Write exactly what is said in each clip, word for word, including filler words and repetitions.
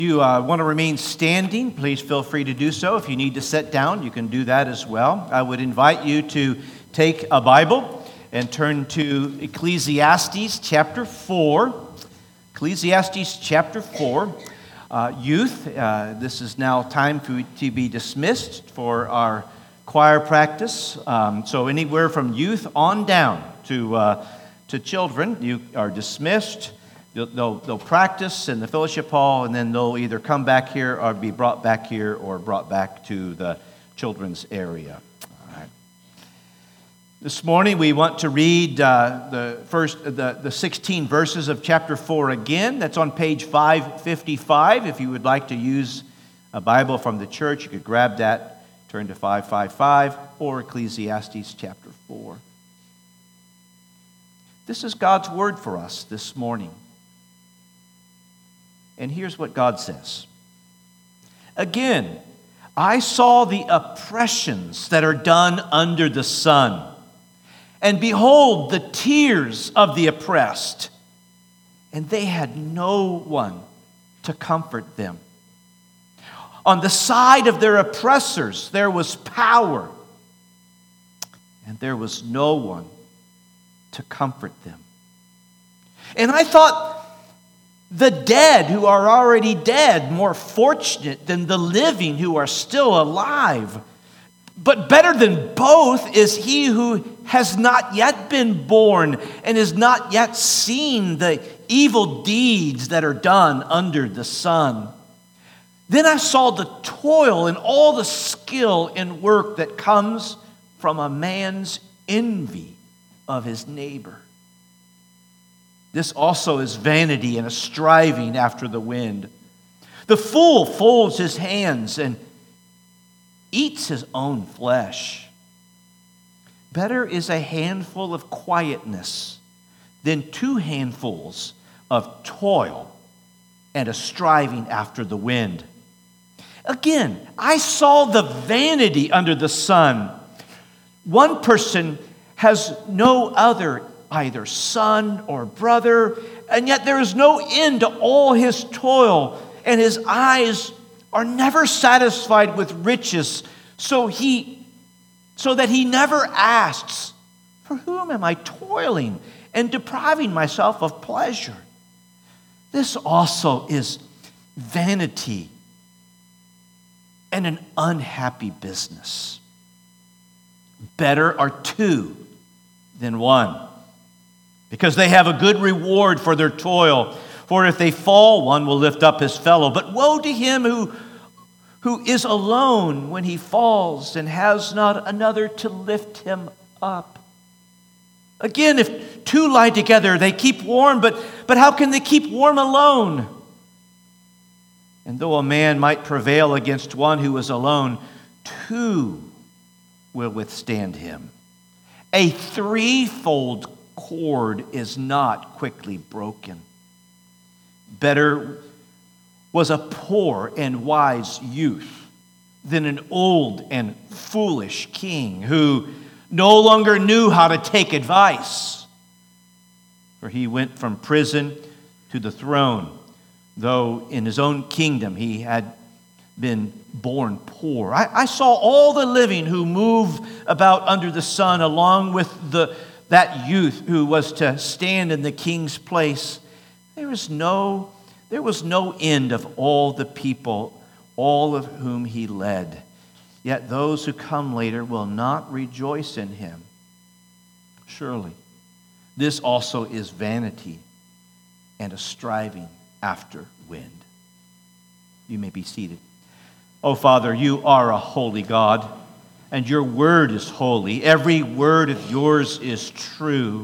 you uh, want to remain standing, please feel free to do so. If you need to sit down, you can do that as well. I would invite you to take a Bible and turn to Ecclesiastes chapter four. Ecclesiastes chapter four. Uh, youth, uh, this is now time for you to be dismissed for our choir practice. Um, so anywhere from youth on down to uh, to children, you are dismissed. They'll, they'll, they'll practice in the fellowship hall, and then they'll either come back here or be brought back here or brought back to the children's area. All right. This morning we want to read uh, the first, the, the sixteen verses of chapter four again. That's on page five fifty-five. If you would like to use a Bible from the church, you could grab that, turn to five fifty-five or Ecclesiastes chapter four. This is God's word for us this morning. And here's what God says. Again, I saw the oppressions that are done under the sun, and behold, the tears of the oppressed, and they had no one to comfort them. On the side of their oppressors there was power, and there was no one to comfort them. And I thought, the dead who are already dead, more fortunate than the living who are still alive. But better than both is he who has not yet been born and has not yet seen the evil deeds that are done under the sun. Then I saw the toil and all the skill in work that comes from a man's envy of his neighbor. This also is vanity and a striving after the wind. The fool folds his hands and eats his own flesh. Better is a handful of quietness than two handfuls of toil and a striving after the wind. Again, I saw the vanity under the sun. One person has no other either son or brother, and yet there is no end to all his toil, and his eyes are never satisfied with riches, so he, so that he never asks, for whom am I toiling and depriving myself of pleasure? This also is vanity and an unhappy business. Better are two than one, because they have a good reward for their toil. For if they fall, one will lift up his fellow. But woe to him who, who is alone when he falls and has not another to lift him up. Again, if two lie together, they keep warm, but, but how can they keep warm alone? And though a man might prevail against one who is alone, two will withstand him. A threefold cord is not quickly broken. Better was a poor and wise youth than an old and foolish king who no longer knew how to take advice. For he went from prison to the throne, though in his own kingdom he had been born poor. I, I saw all the living who move about under the sun, along with the that youth who was to stand in the king's place. There was no, there was no end of all the people, all of whom he led. Yet those who come later will not rejoice in him. Surely, this also is vanity and a striving after wind. You may be seated. Oh, Father, you are a holy God, and your word is holy. Every word of yours is true.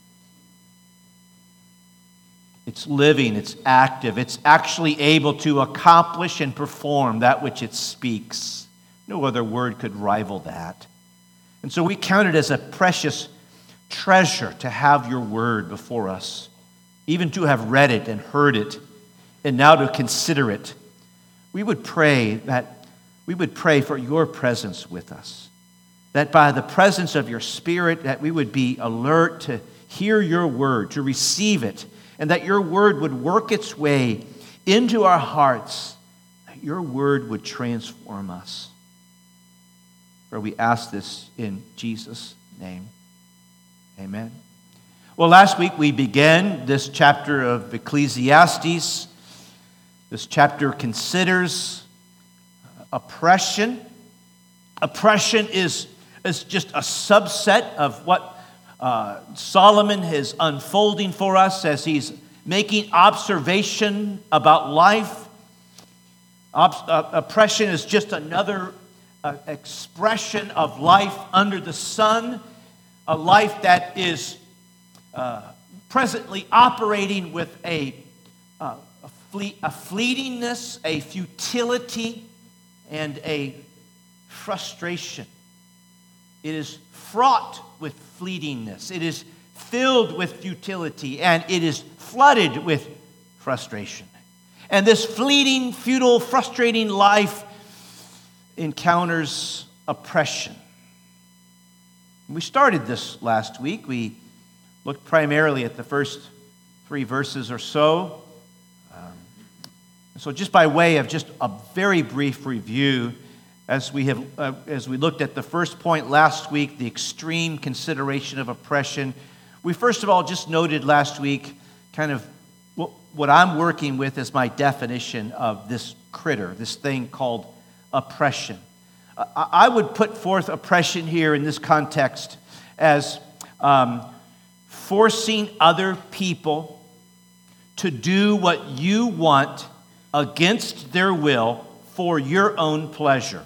It's living, it's active, it's actually able to accomplish and perform that which it speaks. No other word could rival that. And so we count it as a precious treasure to have your word before us, even to have read it and heard it, and now to consider it. We would pray that we would pray for your presence with us, that by the presence of your Spirit, that we would be alert to hear your word, to receive it, and that your word would work its way into our hearts, that your word would transform us. For we ask this in Jesus' name. Amen. Well, last week we began this chapter of Ecclesiastes. This chapter considers oppression. Oppression is, is just a subset of what uh, Solomon is unfolding for us as he's making observation about life. Ob- uh, oppression is just another uh, expression of life under the sun, a life that is uh, presently operating with a, uh, a, fle- a fleetingness, a futility, and a frustration. It is fraught with fleetingness. It is filled with futility, and it is flooded with frustration. And this fleeting, futile, frustrating life encounters oppression. We started this last week. We looked primarily at the first three verses or so. Um, so just by way of just a very brief review, as we have, uh, as we looked at the first point last week, the extreme consideration of oppression, we first of all just noted last week kind of what, what I'm working with as my definition of this critter, this thing called oppression. Uh, I would put forth oppression here in this context as um, forcing other people to do what you want against their will for your own pleasure.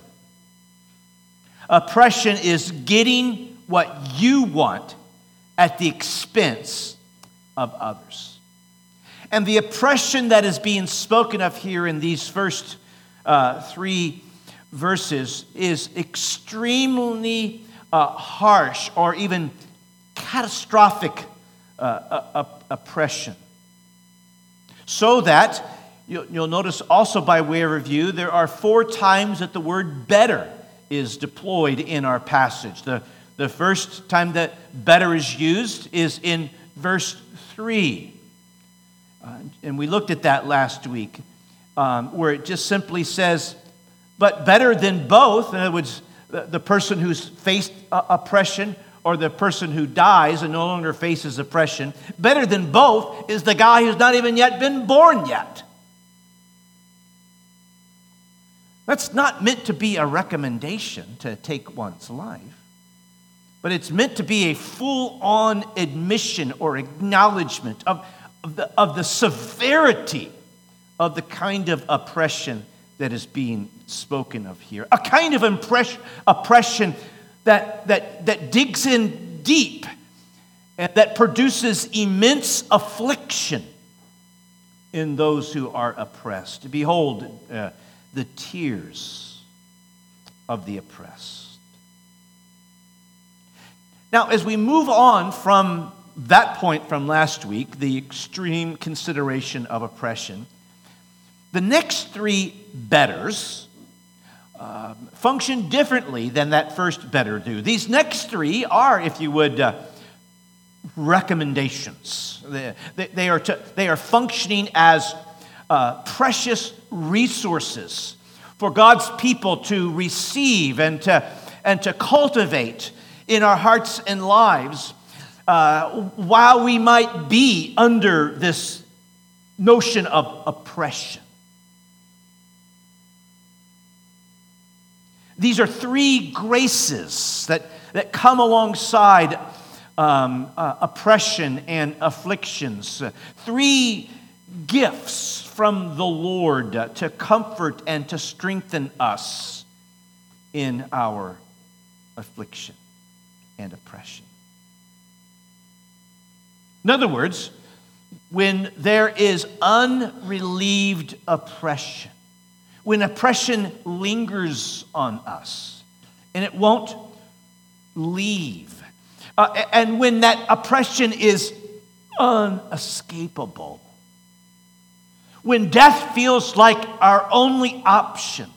Oppression is getting what you want at the expense of others. And the oppression that is being spoken of here in these first uh, three verses is extremely uh, harsh or even catastrophic uh, uh, oppression. So that, you'll, you'll notice also by way of review, there are four times that the word better is deployed in our passage. The, the first time that better is used is in verse three. Uh, and we looked at that last week, um, where it just simply says, but better than both. In other words, the, the person who's faced uh, oppression or the person who dies and no longer faces oppression, better than both is the guy who's not even yet been born yet. That's not meant to be a recommendation to take one's life, but it's meant to be a full-on admission or acknowledgement of, of, the, of the severity of the kind of oppression that is being spoken of here. A kind of impress, oppression that, that, that digs in deep and that produces immense affliction in those who are oppressed. Behold, uh, the tears of the oppressed. Now, as we move on from that point from last week, the extreme consideration of oppression, the next three betters uh, function differently than that first better do. These next three are, if you would, uh, recommendations. They, they, they, are to, they are functioning as uh, precious resources for God's people to receive and to, and to cultivate in our hearts and lives uh, while we might be under this notion of oppression. These are three graces that, that come alongside um, uh, oppression and afflictions. Three gifts from the Lord to comfort and to strengthen us in our affliction and oppression. In other words, when there is unrelieved oppression, when oppression lingers on us and it won't leave, uh, and when that oppression is unescapable, when death feels like our only option,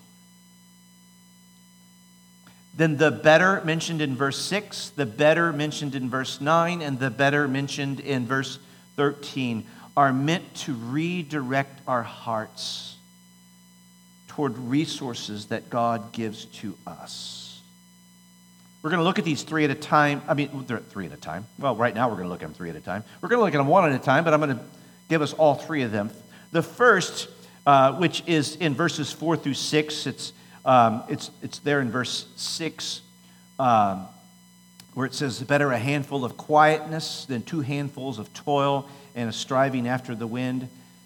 then the better mentioned in verse six, the better mentioned in verse nine, and the better mentioned in verse thirteen are meant to redirect our hearts toward resources that God gives to us. We're going to look at these three at a time. I mean, they're three at a time. Well, right now we're going to look at them three at a time. We're going to look at them one at a time, but I'm going to give us all three of them. The first, uh, which is in verses four through six, it's um, it's it's there in verse six, um, where it says, "Better a handful of quietness than two handfuls of toil and a striving after the wind."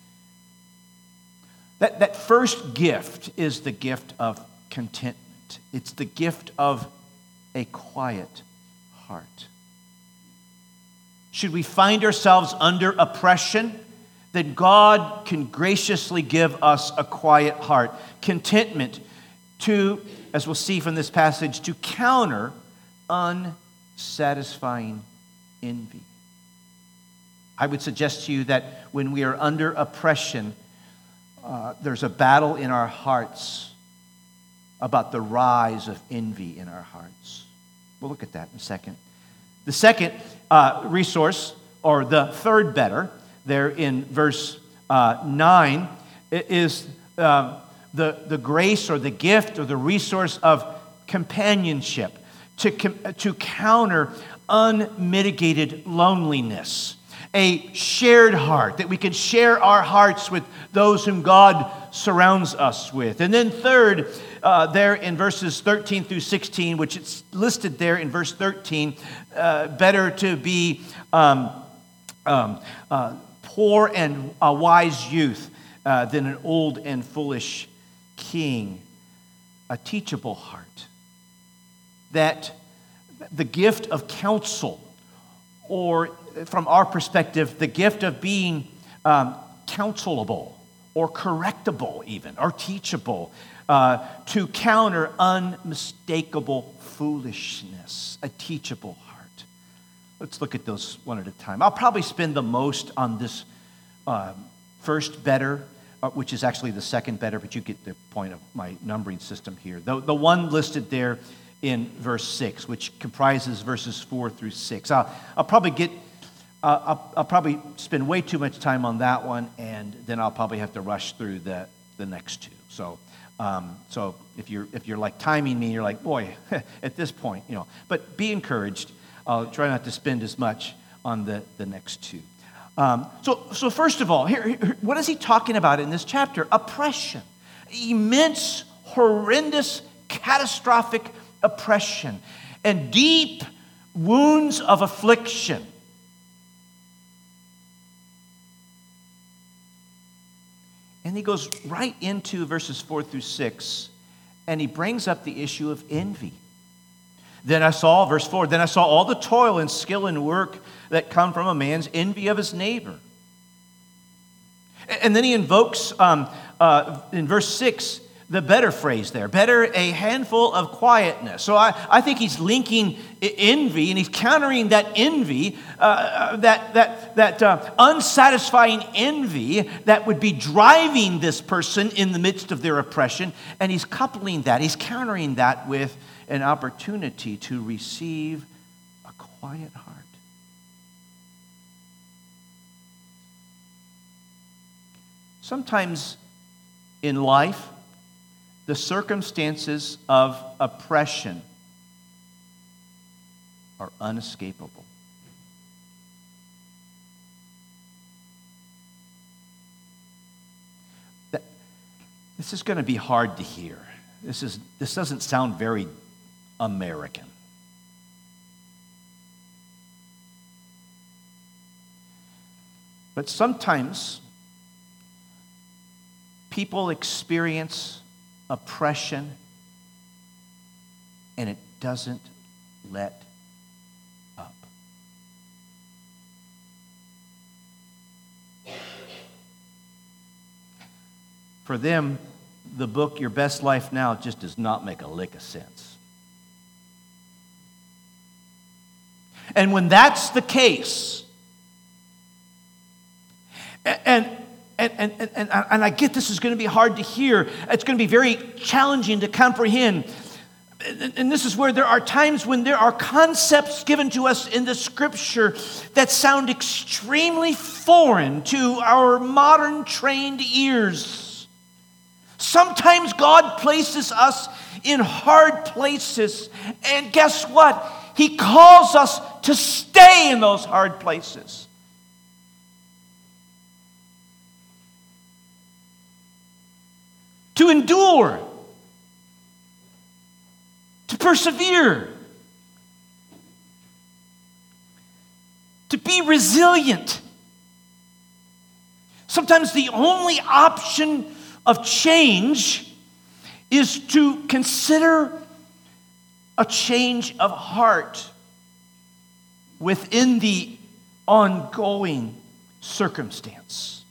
That that first gift is the gift of contentment. It's the gift of a quiet heart. Should we find ourselves under oppression, then God can graciously give us a quiet heart. Contentment to, as we'll see from this passage, to counter unsatisfying envy. I would suggest to you that when we are under oppression, uh, there's a battle in our hearts about the rise of envy in our hearts. We'll look at that in a second. The second uh, resource, or the third better, there in verse uh, nine, is uh, the, the grace or the gift or the resource of companionship to, to counter unmitigated loneliness. A shared heart, that we can share our hearts with those whom God surrounds us with. And then third, uh, there in verses thirteen through sixteen, which it's listed there in verse thirteen, uh, better to be um, um, uh, poor and a wise youth uh, than an old and foolish king. A teachable heart. That the gift of counsel, or from our perspective, the gift of being um, counselable or correctable even, or teachable, uh, to counter unmistakable foolishness, a teachable heart. Let's look at those one at a time. I'll probably spend the most on this uh, first better, uh, which is actually the second better, but you get the point of my numbering system here. The, the one listed there in verse six, which comprises verses four through six. I'll, I'll probably get, uh, I'll, I'll probably spend way too much time on that one, and then I'll probably have to rush through the, the next two. So, um, so if you're if you're like timing me, you're like, boy, at this point, you know. But be encouraged. I'll try not to spend as much on the, the next two. Um, so, so first of all, here, here, what is he talking about in this chapter? Oppression, immense, horrendous, catastrophic oppression, and deep wounds of affliction. And he goes right into verses four through six, and he brings up the issue of envy. Then I saw, verse four, then I saw all the toil and skill and work that come from a man's envy of his neighbor. And then he invokes, um, uh, in verse six, the better phrase there, better a handful of quietness. So I, I think he's linking envy, and he's countering that envy, uh, that, that, that uh, unsatisfying envy that would be driving this person in the midst of their oppression, and he's coupling that, he's countering that with an opportunity to receive a quiet heart. Sometimes in life, the circumstances of oppression are unescapable. That, this is going to be hard to hear. This is this doesn't sound very American. But sometimes people experience oppression, and it doesn't let up. For them, the book Your Best Life Now just does not make a lick of sense. And when that's the case, and And, and, and, and I get this is going to be hard to hear. It's going to be very challenging to comprehend. And this is where there are times when there are concepts given to us in the Scripture that sound extremely foreign to our modern trained ears. Sometimes God places us in hard places, and guess what? He calls us to stay in those hard places. To endure. To persevere. To be resilient. Sometimes the only option of change is to consider a change of heart within the ongoing circumstance.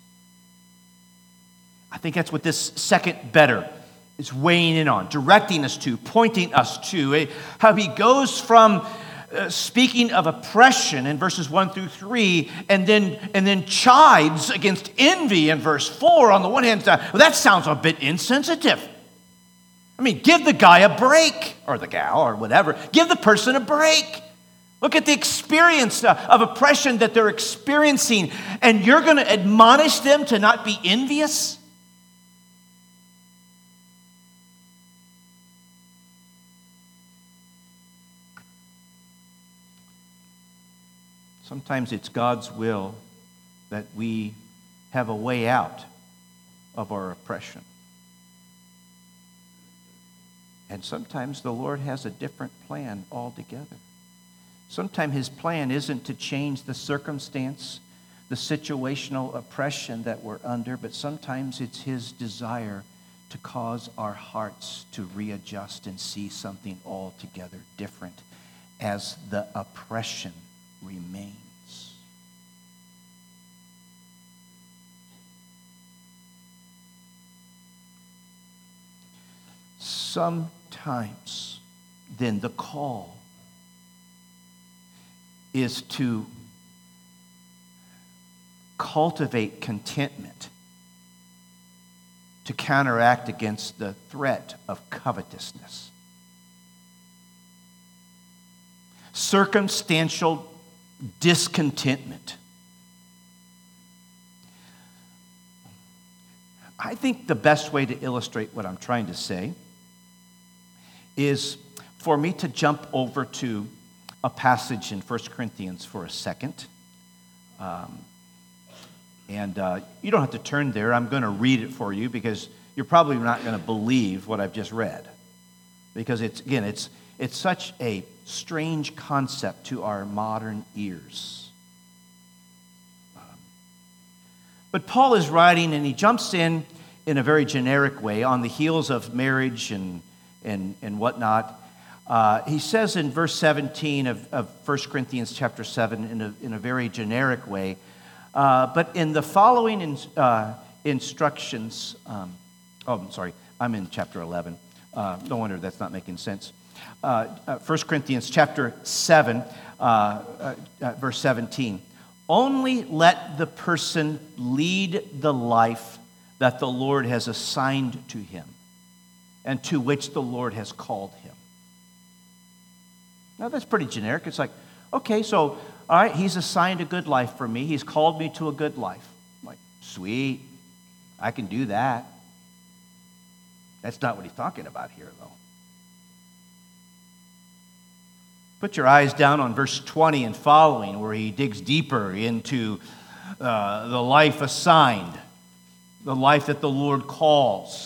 I think that's what this second better is weighing in on, directing us to, pointing us to. Eh, how he goes from uh, speaking of oppression in verses one through three, and then and then chides against envy in verse four. On the one hand, uh, well, that sounds a bit insensitive. I mean, give the guy a break, or the gal, or whatever. Give the person a break. Look at the experience uh, of oppression that they're experiencing, and you're going to admonish them to not be envious? Sometimes it's God's will that we have a way out of our oppression. And sometimes the Lord has a different plan altogether. Sometimes his plan isn't to change the circumstance, the situational oppression that we're under, but sometimes it's his desire to cause our hearts to readjust and see something altogether different as the oppression remains. Sometimes, then, the call is to cultivate contentment to counteract against the threat of covetousness. Circumstantial discontentment. I think the best way to illustrate what I'm trying to say is for me to jump over to a passage in First Corinthians for a second. Um, and uh, you don't have to turn there. I'm going to read it for you because you're probably not going to believe what I've just read. Because it's, again, it's it's such a strange concept to our modern ears. Um, but Paul is writing, and he jumps in in a very generic way on the heels of marriage and and, and whatnot. Uh, he says in verse seventeen of, of First Corinthians chapter seven in a, in a very generic way, uh, but in the following in, uh, instructions, um, oh, I'm sorry, I'm in chapter eleven. Uh, no wonder that's not making sense. Uh, uh, First Corinthians chapter seven, uh, uh, uh, verse seventeen. Only let the person lead the life that the Lord has assigned to him and to which the Lord has called him. Now, that's pretty generic. It's like, okay, so, all right, he's assigned a good life for me. He's called me to a good life. I'm like, sweet, I can do that. That's not what he's talking about here, though. Put your eyes down on verse twenty and following, where he digs deeper into uh, the life assigned, the life that the Lord calls.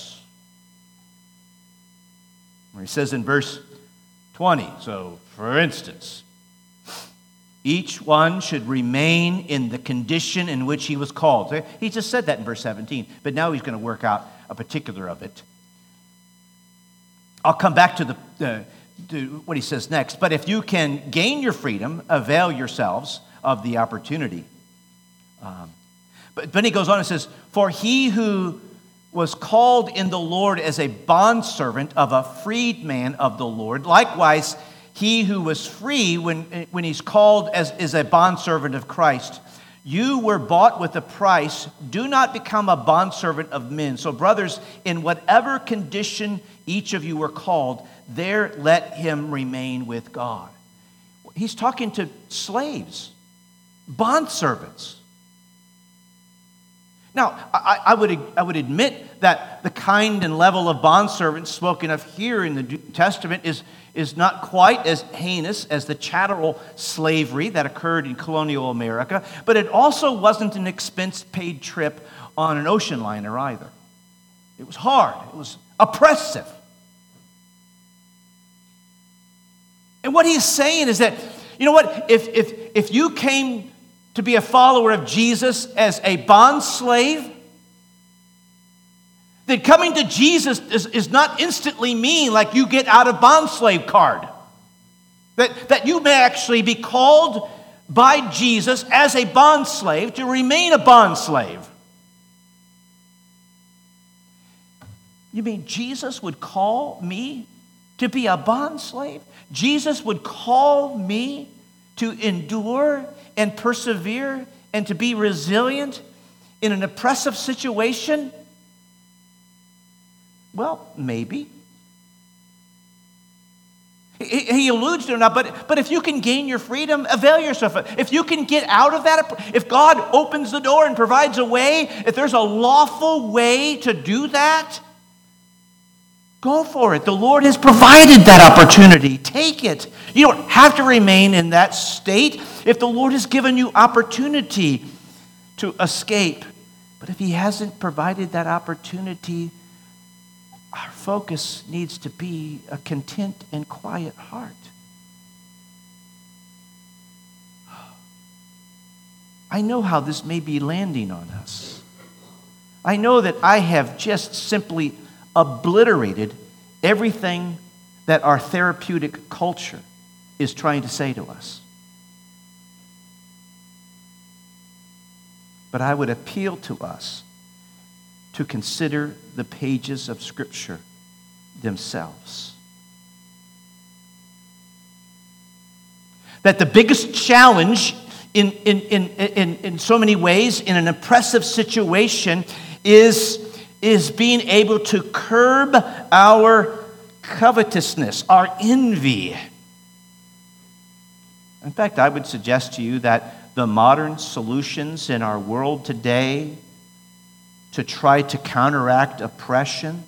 Where he says in verse twenty, so for instance, each one should remain in the condition in which he was called. He just said that in verse seventeen, but now he's going to work out a particular of it. I'll come back to the uh, to what he says next. But if you can gain your freedom, avail yourselves of the opportunity. Um, but then he goes on and says, for he who was called in the Lord as a bondservant of a freedman of the Lord. Likewise, he who was free when, when he's called as is a bondservant of Christ. You were bought with a price. Do not become a bondservant of men. So, brothers, in whatever condition each of you were called, there let him remain with God. He's talking to slaves, bondservants. Now, I, I, would, I would admit that the kind and level of bondservants spoken of here in the New Testament is, is not quite as heinous as the chattel slavery that occurred in colonial America, but it also wasn't an expense-paid trip on an ocean liner either. It was hard. It was oppressive. And what he's saying is that, you know what, if, if, if you came to be a follower of Jesus as a bond slave, then coming to Jesus is, is not instantly mean like you get out of bond slave card. That, that you may actually be called by Jesus as a bond slave to remain a bond slave. You mean Jesus would call me to be a bond slave? Jesus would call me to endure and persevere and to be resilient in an oppressive situation? Well, maybe. He, he alludes to it now, but, but if you can gain your freedom, avail yourself of it. If you can get out of that, if God opens the door and provides a way, if there's a lawful way to do that, go for it. The Lord has provided that opportunity. Take it. You don't have to remain in that state if the Lord has given you opportunity to escape. But if He hasn't provided that opportunity, our focus needs to be a content and quiet heart. I know how this may be landing on us. I know that I have just simply obliterated everything that our therapeutic culture is trying to say to us. But I would appeal to us to consider the pages of Scripture themselves. That the biggest challenge in, in, in, in, in so many ways in an oppressive situation is is being able to curb our covetousness, our envy. In fact, I would suggest to you that the modern solutions in our world today to try to counteract oppression,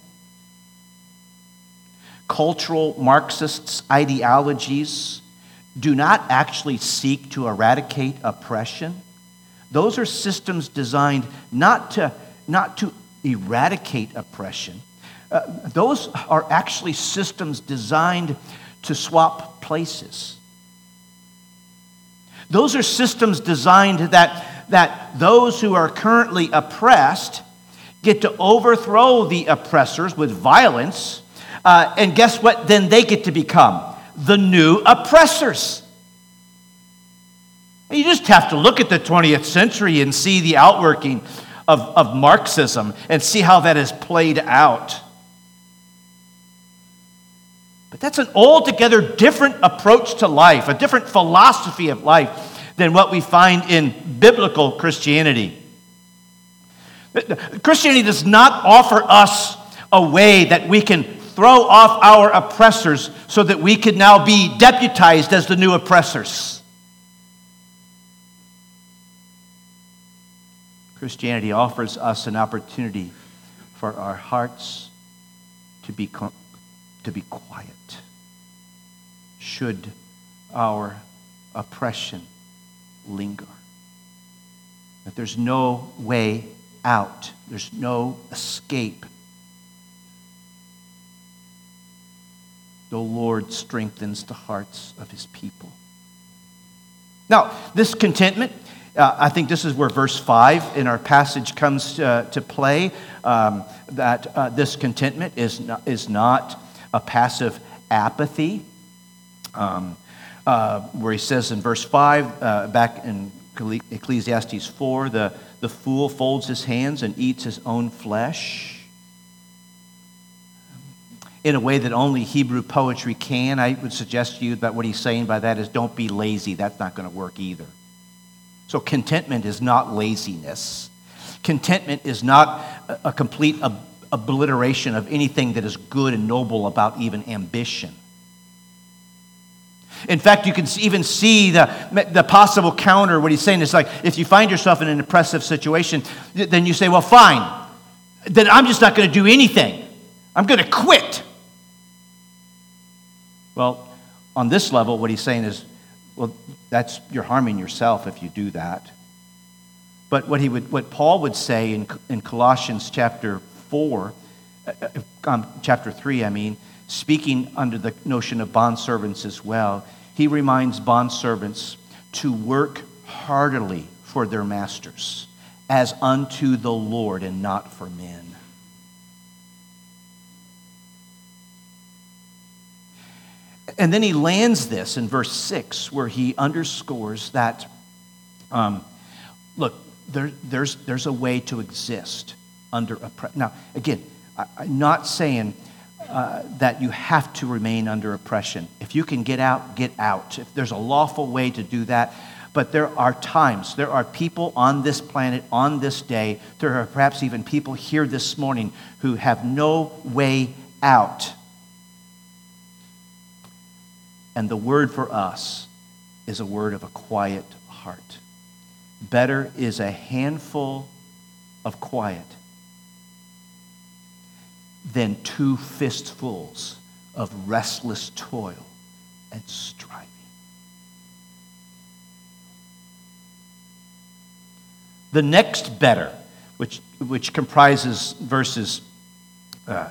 cultural Marxists' ideologies do not actually seek to eradicate oppression. Those are systems designed not to, not to eradicate oppression. Uh, those are actually systems designed to swap places. Those are systems designed that, that those who are currently oppressed get to overthrow the oppressors with violence, uh, and guess what? Then they get to become the new oppressors. You just have to look at the twentieth century and see the outworking Of, of Marxism and see how that is played out. But that's an altogether different approach to life, a different philosophy of life than what we find in biblical Christianity. Christianity does not offer us a way that we can throw off our oppressors so that we can now be deputized as the new oppressors. Christianity offers us an opportunity for our hearts to be, to be quiet should our oppression linger. That there's no way out. There's no escape. The Lord strengthens the hearts of His people. Now, this contentment, Uh, I think this is where verse five in our passage comes uh, to play, um, that uh, this contentment is not, is not a passive apathy, um, uh, where he says in verse five, uh, back in Ecclesiastes four, the, the fool folds his hands and eats his own flesh in a way that only Hebrew poetry can. I would suggest to you that what he's saying by that is don't be lazy. That's not going to work either. So contentment is not laziness. Contentment is not a a complete ob- obliteration of anything that is good and noble about even ambition. In fact, you can even see the, the possible counter. What he's saying is like, if you find yourself in an oppressive situation, then you say, well, fine. Then I'm just not going to do anything. I'm going to quit. Well, on this level, what he's saying is, well, that's you're harming yourself if you do that. But what he would, what Paul would say in, in Colossians chapter four, um, chapter three, I mean, speaking under the notion of bondservants as well, he reminds bondservants to work heartily for their masters, as unto the Lord and not for men. And then he lands this in verse six, where he underscores that, um, look, there, there's, there's a way to exist under oppression. Now, again, I, I'm not saying uh, that you have to remain under oppression. If you can get out, get out. If there's a lawful way to do that. But there are times, there are people on this planet, on this day, there are perhaps even people here this morning who have no way out. And the word for us is a word of a quiet heart. Better is a handful of quiet than two fistfuls of restless toil and striving. The next better, which, which comprises verses uh,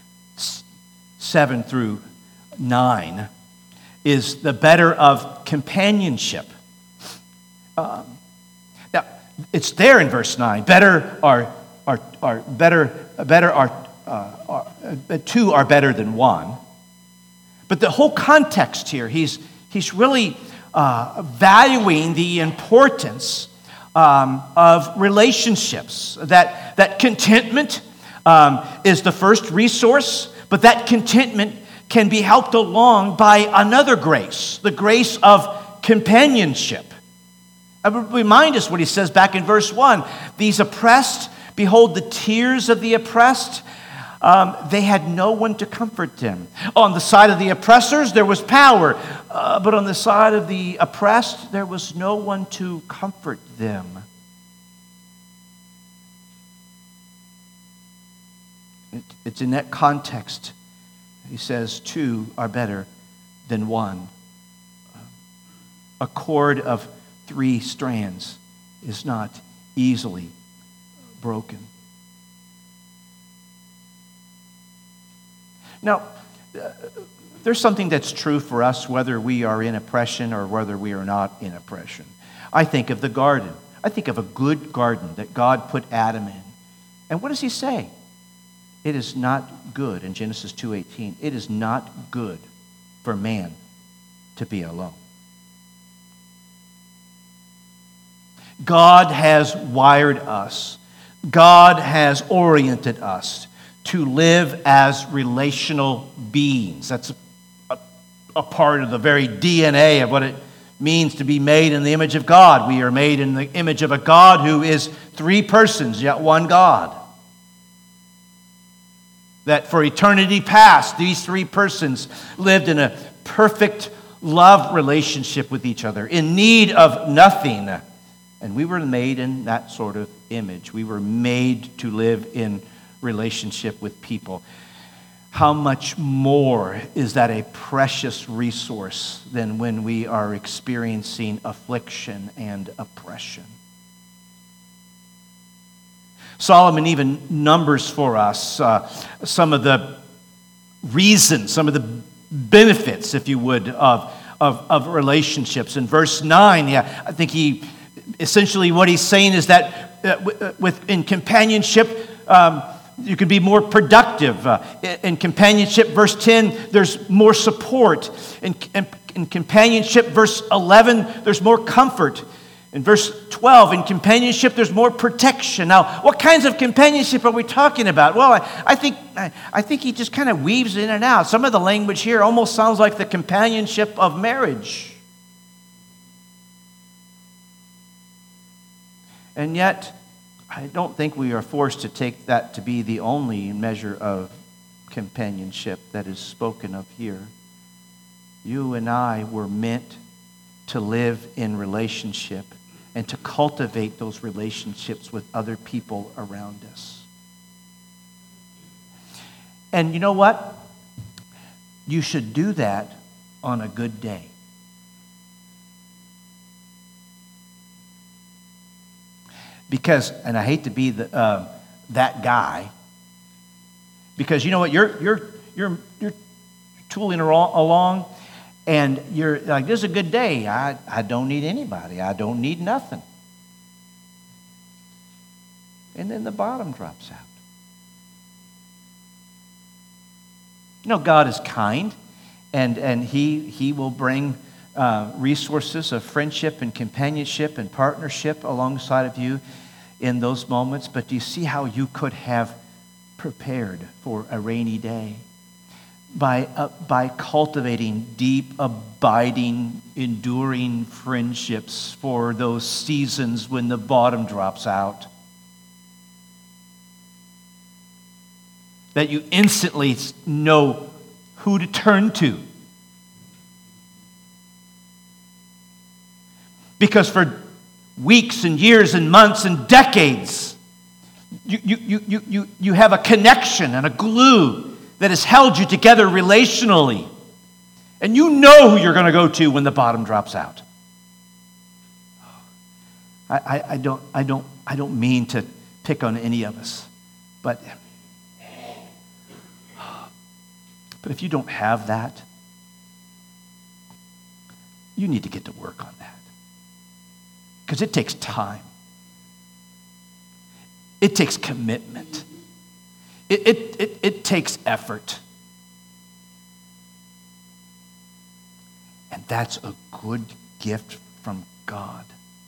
seven through nine, is the better of companionship. Um, now, it's there in verse nine. Better are are are better better are, uh, are uh, two are better than one. But the whole context here, he's he's really uh, valuing the importance um, of relationships. That that contentment um, is the first resource, but that contentment can be helped along by another grace, the grace of companionship. I would remind us what he says back in verse one. These oppressed, behold the tears of the oppressed. Um, they had no one to comfort them. On the side of the oppressors, there was power. Uh, but on the side of the oppressed, there was no one to comfort them. It, it's in that context he says, two are better than one. A cord of three strands is not easily broken. Now, there's something that's true for us whether we are in oppression or whether we are not in oppression. I think of the garden. I think of a good garden that God put Adam in. And what does he say? It is not good, in Genesis two eighteen, it is not good for man to be alone. God has wired us. God has oriented us to live as relational beings. That's a, a part of the very D N A of what it means to be made in the image of God. We are made in the image of a God who is three persons, yet one God. That for eternity past, these three persons lived in a perfect love relationship with each other, in need of nothing. And we were made in that sort of image. We were made to live in relationship with people. How much more is that a precious resource than when we are experiencing affliction and oppression? Solomon even numbers for us uh, some of the reasons, some of the benefits, if you would, of, of, of relationships. In verse nine, yeah, I think he, essentially what he's saying is that uh, with, in companionship, um, you can be more productive. Uh, in companionship, verse ten, there's more support. In, in, in companionship, verse eleven, there's more comfort. In verse twelve, in companionship, there's more protection. Now, what kinds of companionship are we talking about? Well, I, I think I, I think he just kind of weaves in and out. Some of the language here almost sounds like the companionship of marriage. And yet, I don't think we are forced to take that to be the only measure of companionship that is spoken of here. You and I were meant to live in relationship and to cultivate those relationships with other people around us. And you know what? You should do that on a good day. Because, and I hate to be the, uh, that guy, because you know what, you're you're you're you're tooling along, and you're like, this is a good day. I, I don't need anybody. I don't need nothing. And then the bottom drops out. You know, God is kind, and and He He will bring uh, resources of friendship and companionship and partnership alongside of you in those moments. But do you see how you could have prepared for a rainy day? By, uh, by cultivating deep, abiding, enduring friendships for those seasons when the bottom drops out. That you instantly know who to turn to. Because for weeks and years and months and decades, you, you, you, you, you have a connection and a glue that has held you together relationally. And you know who you're going to go to when the bottom drops out. I, I, I, don't, I, don't, I don't mean to pick on any of us, but, but if you don't have that, you need to get to work on that. Because it takes time. It takes commitment. It, it, it, it takes effort. And that's a good gift from God.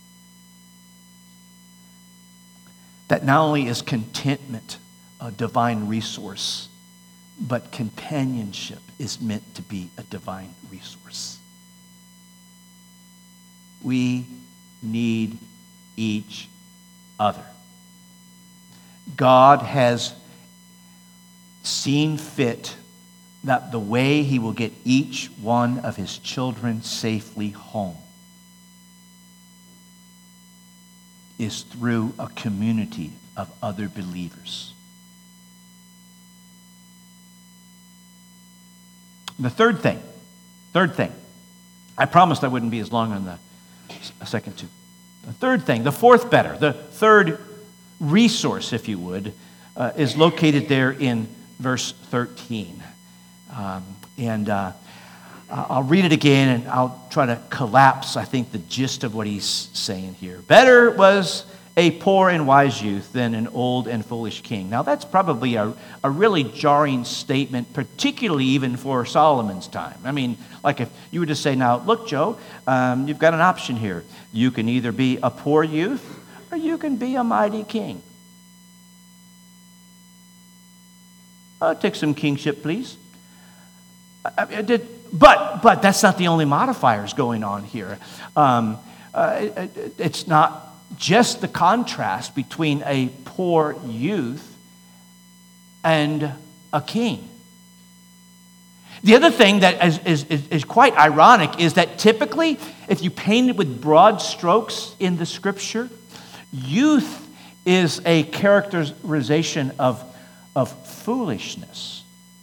That not only is contentment a divine resource, but companionship is meant to be a divine resource. We need each other. God has seen fit that the way He will get each one of His children safely home is through a community of other believers. The third thing, third thing, I promised I wouldn't be as long on the second two. The third thing, the fourth better, the third resource, if you would, uh, is located there in verse thirteen. Um, and uh, I'll read it again, and I'll try to collapse, I think, the gist of what he's saying here. Better was a poor and wise youth than an old and foolish king. Now, that's probably a, a really jarring statement, particularly even for Solomon's time. I mean, like if you were to say, now, look, Joe, um, you've got an option here. You can either be a poor youth or you can be a mighty king. I'll take some kingship, please. I, I did, but but that's not the only modifiers going on here. Um, uh, it, it's not just the contrast between a poor youth and a king. The other thing that is, is, is quite ironic is that typically, if you paint it with broad strokes in the scripture, youth is a characterization of, of foolishness.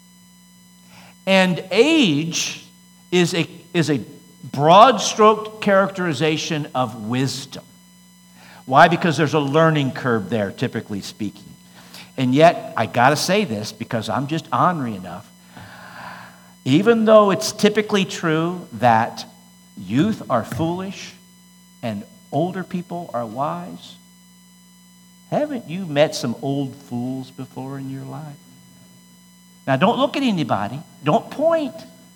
And age is a, is a broad stroked characterization of wisdom. Why? Because there's a learning curve there, typically speaking. And yet, I got to say this because I'm just ornery enough. Even though it's typically true that youth are foolish and older people are wise, haven't you met some old fools before in your life? Now, don't look at anybody. Don't point.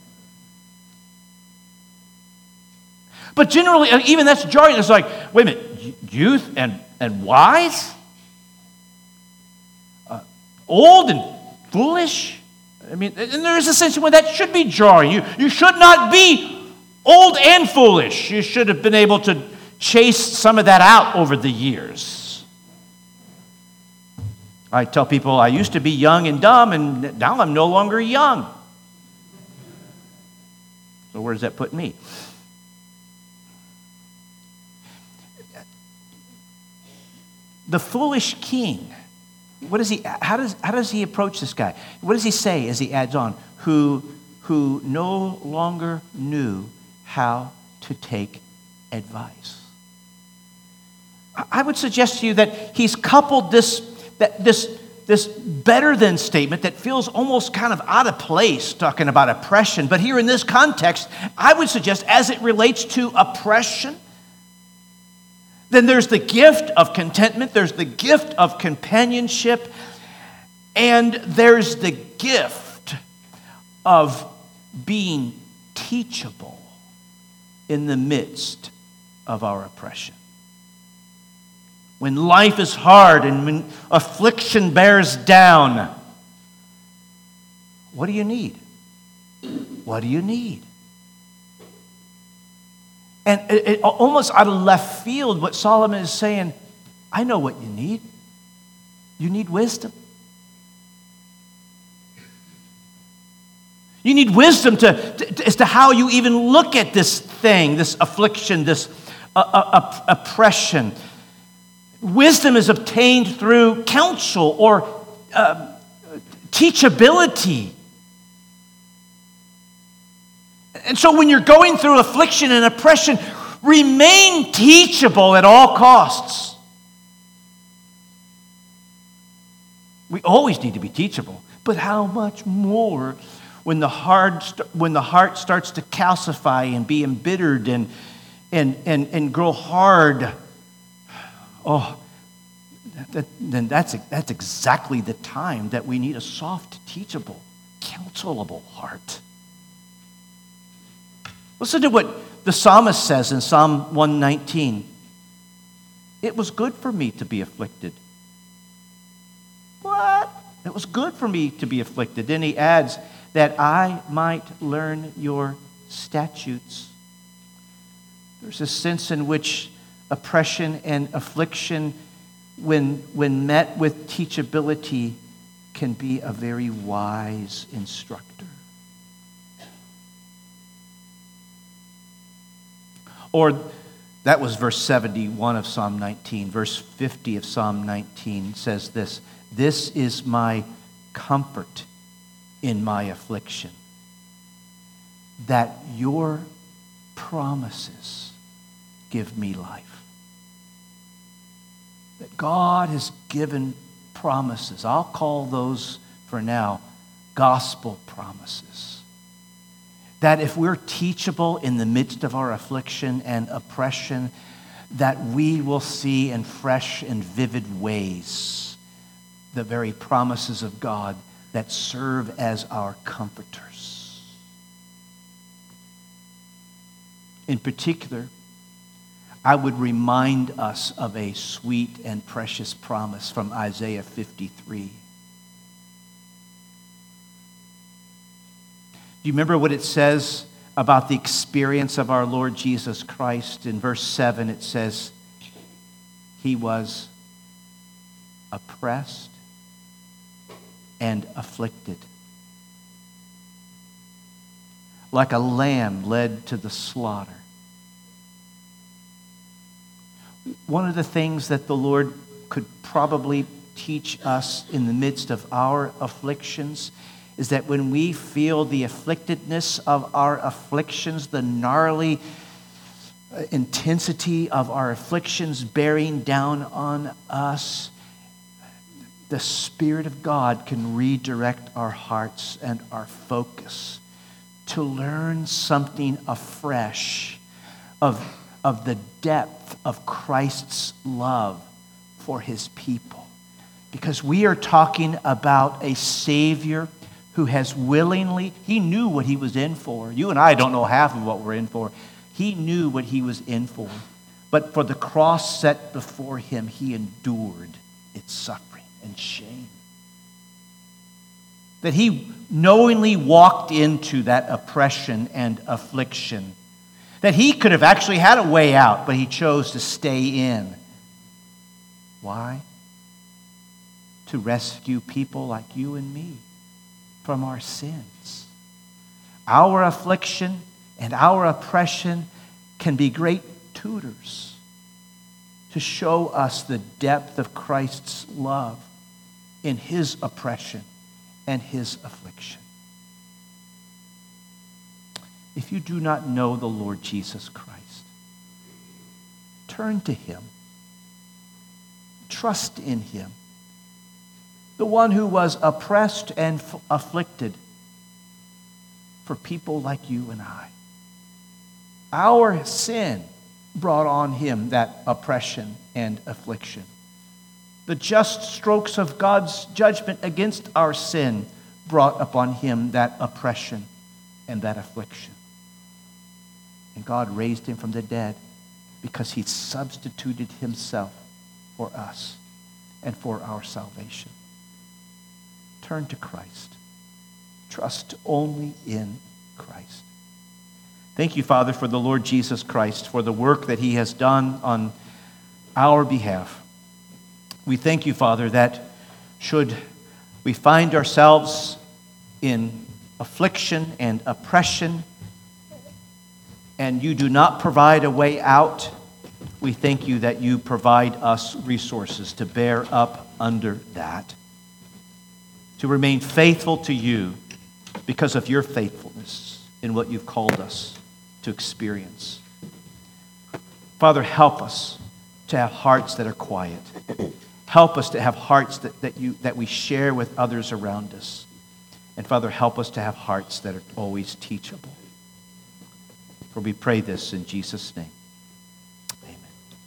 But generally, even that's jarring. It's like, wait a minute, youth and, and wise? Uh, old and foolish? I mean, and there's a sense in which that should be jarring. You, you should not be old and foolish. You should have been able to chased some of that out over the years. I tell people I used to be young and dumb, and now I'm no longer young. So where does that put me? The foolish king, what does he, how does, how does he approach this guy? What does he say as he adds on? Who, who no longer knew how to take advice. I would suggest to you that he's coupled this, that this, this better than statement that feels almost kind of out of place talking about oppression. But here in this context, I would suggest as it relates to oppression, then there's the gift of contentment, there's the gift of companionship, and there's the gift of being teachable in the midst of our oppression. When life is hard and when affliction bears down, what do you need? What do you need? And it, it, almost out of left field, what Solomon is saying, I know what you need. You need wisdom. You need wisdom to, to, as to how you even look at this thing, this affliction, this uh, uh, oppression. Wisdom is obtained through counsel or uh, teachability. And so when you're going through affliction and oppression, remain teachable at all costs. We always need to be teachable, but how much more when the heart when the heart starts to calcify and be embittered and and and, and grow hard. Oh, that, then that's that's exactly the time that we need a soft, teachable, counselable heart. Listen to what the psalmist says in Psalm one nineteen. It was good for me to be afflicted. What? It was good for me to be afflicted. Then he adds, that I might learn your statutes. There's a sense in which oppression and affliction, when, when met with teachability, can be a very wise instructor. Or that was verse seventy-one of Psalm nineteen. Verse fifty of Psalm nineteen says this, this is my comfort in my affliction, that your promises give me life. That God has given promises. I'll call those for now gospel promises. That if we're teachable in the midst of our affliction and oppression, that we will see in fresh and vivid ways the very promises of God that serve as our comforters. In particular, I would remind us of a sweet and precious promise from Isaiah fifty-three. Do you remember what it says about the experience of our Lord Jesus Christ? In verse seven, it says, he was oppressed and afflicted, like a lamb led to the slaughter. One of the things that the Lord could probably teach us in the midst of our afflictions is that when we feel the afflictedness of our afflictions, the gnarly intensity of our afflictions bearing down on us, the Spirit of God can redirect our hearts and our focus to learn something afresh of, of the depth of Christ's love for his people. Because we are talking about a Savior who has willingly, he knew what he was in for. You and I don't know half of what we're in for. He knew what he was in for. But for the cross set before him, he endured its suffering and shame. That he knowingly walked into that oppression and affliction. that he could have actually had a way out, but he chose to stay in. Why? To rescue people like you and me from our sins. Our affliction and our oppression can be great tutors to show us the depth of Christ's love in his oppression and his affliction. If you do not know the Lord Jesus Christ, turn to him. Trust in him. The one who was oppressed and f- afflicted for people like you and I. Our sin brought on him that oppression and affliction. The just strokes of God's judgment against our sin brought upon him that oppression and that affliction. And God raised him from the dead because he substituted himself for us and for our salvation. Turn to Christ. Trust only in Christ. Thank you, Father, for the Lord Jesus Christ, for the work that he has done on our behalf. We thank you, Father, that should we find ourselves in affliction and oppression, and you do not provide a way out, we thank you that you provide us resources to bear up under that, to remain faithful to you because of your faithfulness in what you've called us to experience. Father, help us to have hearts that are quiet. Help us to have hearts that, that, you, that we share with others around us. And Father, help us to have hearts that are always teachable. For we pray this in Jesus' name.